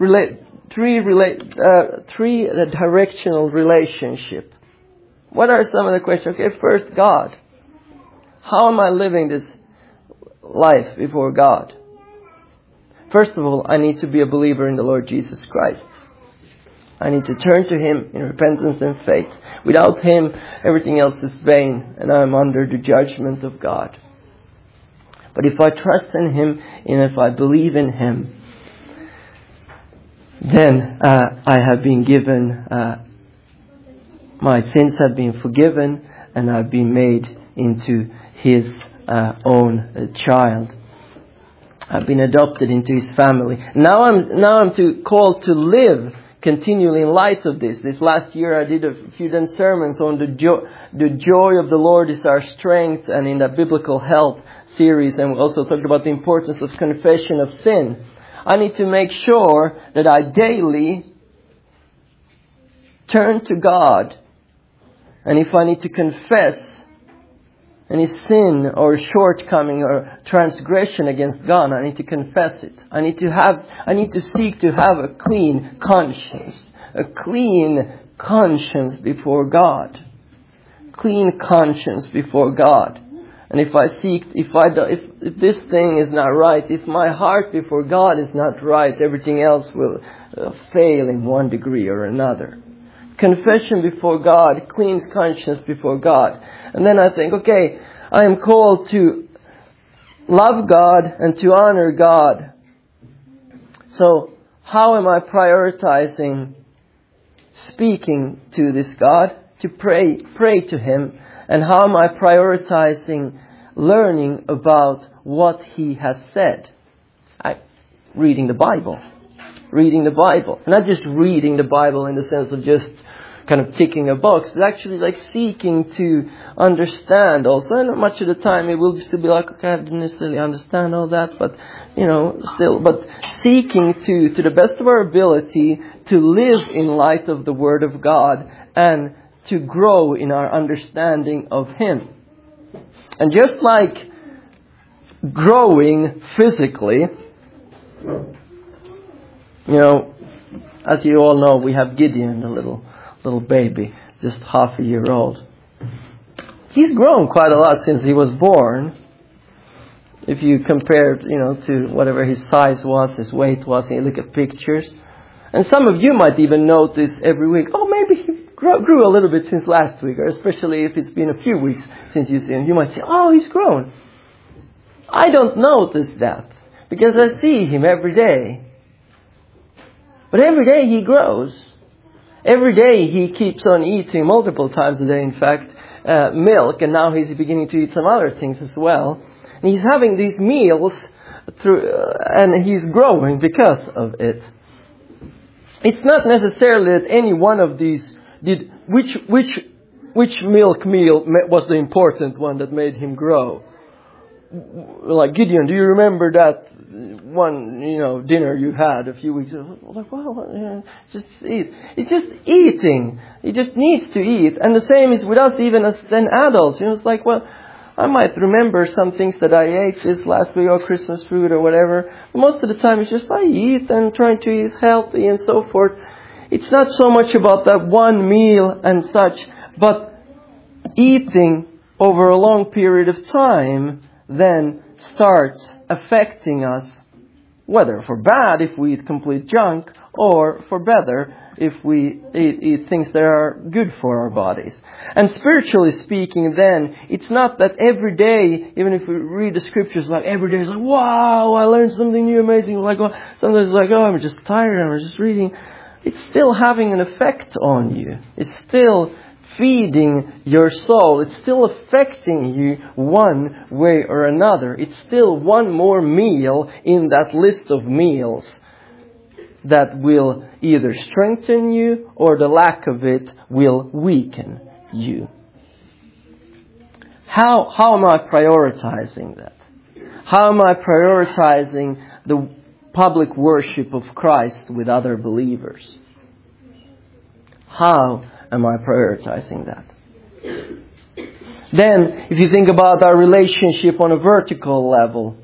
directional relationship? What are some of the questions? Okay, first, God. How am I living this life before God? First of all, I need to be a believer in the Lord Jesus Christ. I need to turn to Him in repentance and faith. Without Him, everything else is vain, and I am under the judgment of God. But if I trust in Him, and if I believe in Him, then I have been given, my sins have been forgiven, and I've been made into His own child. I've been adopted into His family. Now I'm called to live continually in light of this. This last year I did a few sermons on the joy of the Lord is our strength, and in the biblical health series, and we also talked about the importance of confession of sin. I need to make sure that I daily turn to God. And if I need to confess any sin or shortcoming or transgression against God, I need to confess it. I need to seek to have a clean conscience. A clean conscience before God. Clean conscience before God. And if this thing is not right, if my heart before God is not right, everything else will fail in one degree or another. Confession before God, clean conscience before God. And then I think, okay, I am called to love God and to honor God. So how am I prioritizing speaking to this God, to pray to Him? And how am I prioritizing learning about what He has said? Reading the Bible. Reading the Bible. Not just reading the Bible in the sense of just kind of ticking a box, but actually like seeking to understand also. And much of the time it will still be like, okay, I didn't necessarily understand all that, but but seeking to the best of our ability to live in light of the Word of God and to grow in our understanding of Him. And just like growing physically, as you all know, we have Gideon, the little baby, just half a year old. He's grown quite a lot since he was born. If you compare, to whatever his size was, his weight was, and you look at pictures. And some of you might even notice every week, oh, maybe he grew a little bit since last week, or especially if it's been a few weeks since you've seen him. You might say, oh, he's grown. I don't notice that because I see him every day. But every day he grows. Every day he keeps on eating multiple times a day, in fact, milk, and now he's beginning to eat some other things as well. And he's having these meals and he's growing because of it. It's not necessarily that any one of these which milk meal was the important one that made him grow. Like Gideon, do you remember that one, dinner you had a few weeks ago? Like, wow, just eat. It's just eating. He just needs to eat. And the same is with us, even as then adults. It's like, well, I might remember some things that I ate this last week, or Christmas food or whatever. Most of the time it's just I eat and trying to eat healthy and so forth. It's not so much about that one meal and such, but eating over a long period of time then starts affecting us, whether for bad if we eat complete junk, or for better if we eat things that are good for our bodies. And spiritually speaking then, it's not that every day, even if we read the scriptures, like every day is like, wow, I learned something new, amazing. Like, sometimes it's like, oh, I'm just tired, I'm just reading. It's still having an effect on you. It's still feeding your soul. It's still affecting you one way or another. It's still one more meal in that list of meals that will either strengthen you or the lack of it will weaken you. How am I prioritizing that? How am I prioritizing the public worship of Christ with other believers? How am I prioritizing that? Then, if you think about our relationship on a vertical level,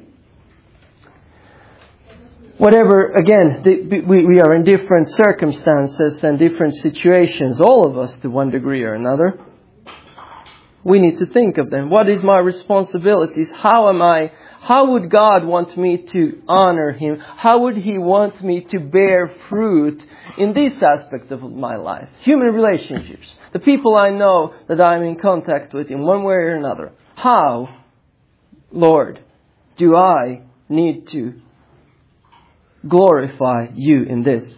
whatever, again, we are in different circumstances and different situations, all of us to one degree or another. We need to think of them. What is my responsibilities? How would God want me to honor Him? How would He want me to bear fruit in this aspect of my life? Human relationships. The people I know that I'm in contact with in one way or another. How, Lord, do I need to glorify You in this?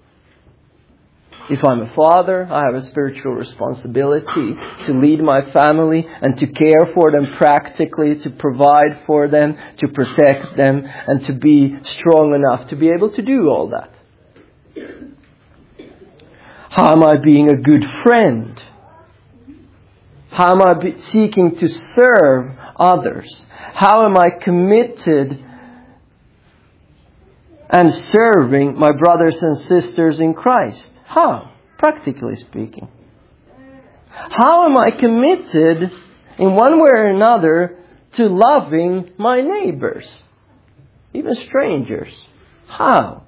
If I'm a father, I have a spiritual responsibility to lead my family and to care for them practically, to provide for them, to protect them, and to be strong enough to be able to do all that. How am I being a good friend? How am I seeking to serve others? How am I committed and serving my brothers and sisters in Christ? How? Practically speaking. How am I committed in one way or another to loving my neighbors, even strangers? How?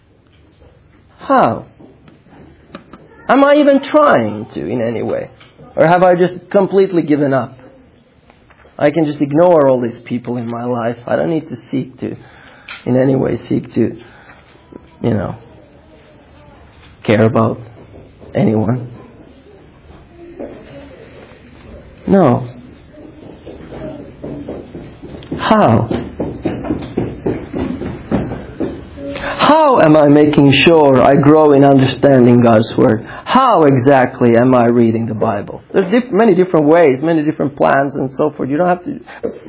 How? Am I even trying to in any way? Or have I just completely given up? I can just ignore all these people in my life. I don't need to seek to, in any way, care about anyone. No. How? How am I making sure I grow in understanding God's Word? How exactly am I reading the Bible? There's many different ways, many different plans and so forth. You don't have to...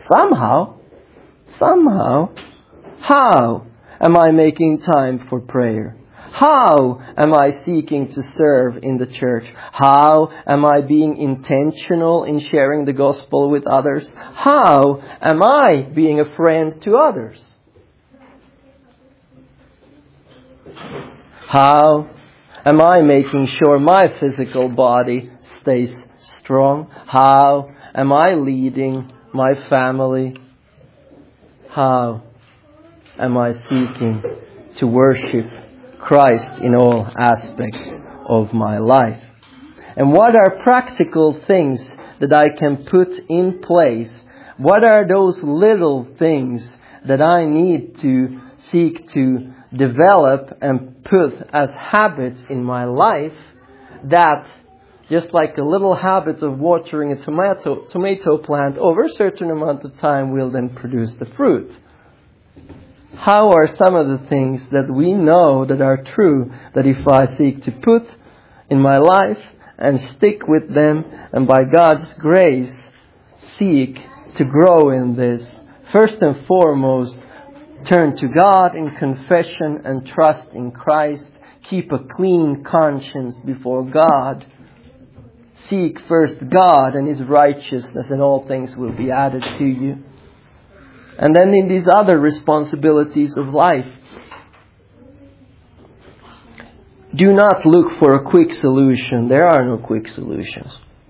Somehow, how am I making time for prayer? How am I seeking to serve in the church? How am I being intentional in sharing the gospel with others? How am I being a friend to others? How am I making sure my physical body stays strong? How am I leading my family? How am I seeking to worship Christ in all aspects of my life? And what are practical things that I can put in place? What are those little things that I need to seek to develop and put as habits in my life that, just like a little habit of watering a tomato plant over a certain amount of time, will then produce the fruit? How are some of the things that we know that are true, that if I seek to put in my life and stick with them, and by God's grace seek to grow in this, first and foremost, turn to God in confession and trust in Christ. Keep a clean conscience before God. Seek first God and His righteousness, and all things will be added to you. And then in these other responsibilities of life, do not look for a quick solution. There are no quick solutions.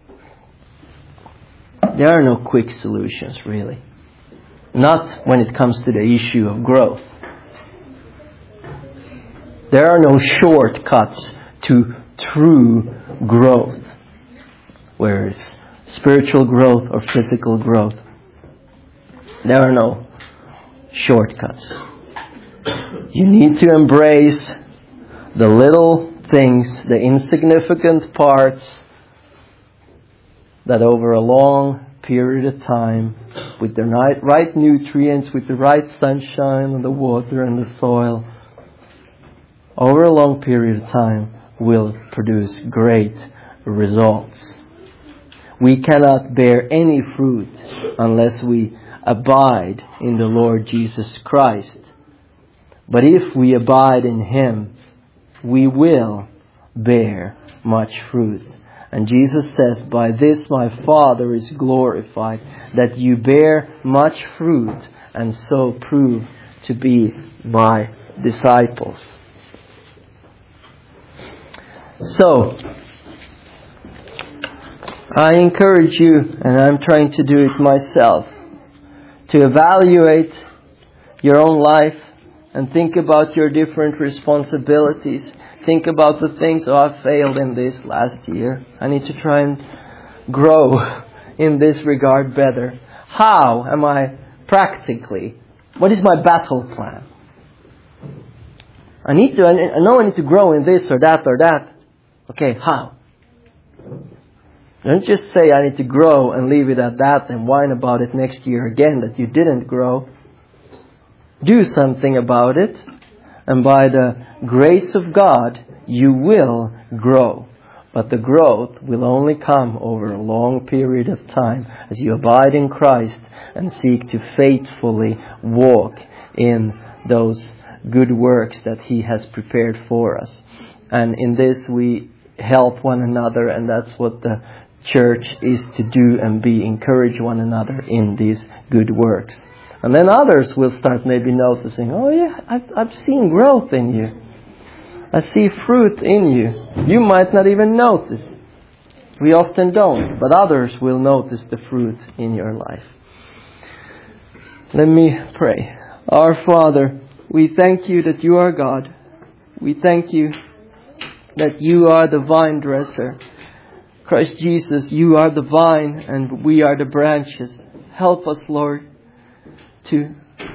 There are no quick solutions, really. Not when it comes to the issue of growth. There are no shortcuts to true growth, whether it's spiritual growth or physical growth. There are no shortcuts. You need to embrace the little things, the insignificant parts, that over a long period of time, with the right nutrients, with the right sunshine and the water and the soil, over a long period of time will produce great results. We cannot bear any fruit unless we abide in the Lord Jesus Christ. But if we abide in Him, we will bear much fruit. And Jesus says, by this my Father is glorified, that you bear much fruit and so prove to be my disciples. So, I encourage you, and I'm trying to do it myself, to evaluate your own life and think about your different responsibilities. Think about the things, I failed in this last year. I need to try and grow in this regard better. How am I practically? What is my battle plan? I know I need to grow in this or that or that. Okay, how? Don't just say I need to grow and leave it at that and whine about it next year again that you didn't grow. Do something about it, and by the grace of God, you will grow. But the growth will only come over a long period of time as you abide in Christ and seek to faithfully walk in those good works that He has prepared for us. And in this we help one another, and that's what the church is to do, and encourage one another in these good works. And then others will start maybe noticing, oh yeah, I've seen growth in you. I see fruit in you. You might not even notice. We often don't, but others will notice the fruit in your life. Let me pray. Our Father, we thank you that you are God. We thank you that you are the vine dresser. Christ Jesus, you are the vine and we are the branches. Help us, Lord, to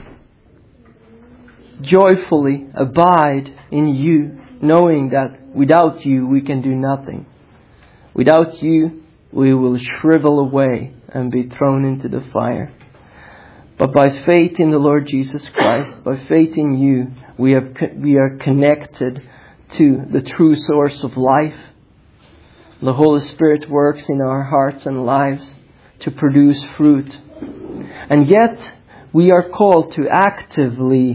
joyfully abide in you, knowing that without you we can do nothing. Without you we will shrivel away and be thrown into the fire. But by faith in the Lord Jesus Christ, by faith in you, we are connected to the true source of life. The Holy Spirit works in our hearts and lives to produce fruit. And yet, we are called to actively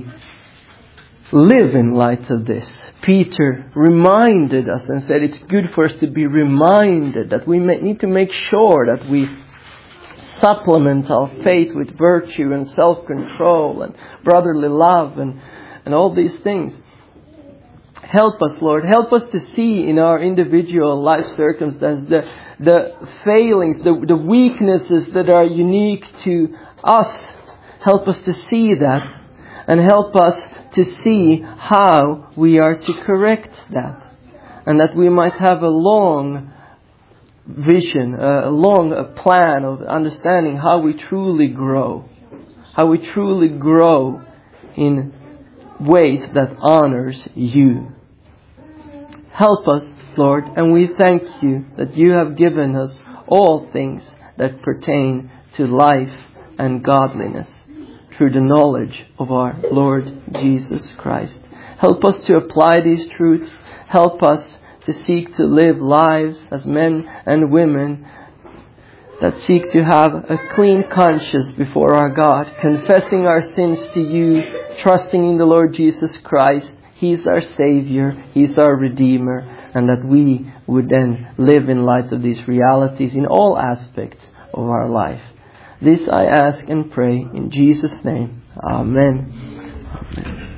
live in light of this. Peter reminded us and said it's good for us to be reminded that we need to make sure that we supplement our faith with virtue and self-control and brotherly love and all these things. Help us, Lord. Help us to see in our individual life circumstances the failings, the weaknesses that are unique to us. Help us to see that and help us to see how we are to correct that. And that we might have a long vision, a plan of understanding how we truly grow. How we truly grow in ways that honors you. Help us, Lord, and we thank you that you have given us all things that pertain to life and godliness through the knowledge of our Lord Jesus Christ. Help us to apply these truths. Help us to seek to live lives as men and women that seek to have a clean conscience before our God, confessing our sins to you, trusting in the Lord Jesus Christ. He's our Savior, He's our Redeemer, and that we would then live in light of these realities in all aspects of our life. This I ask and pray in Jesus' name. Amen. Amen.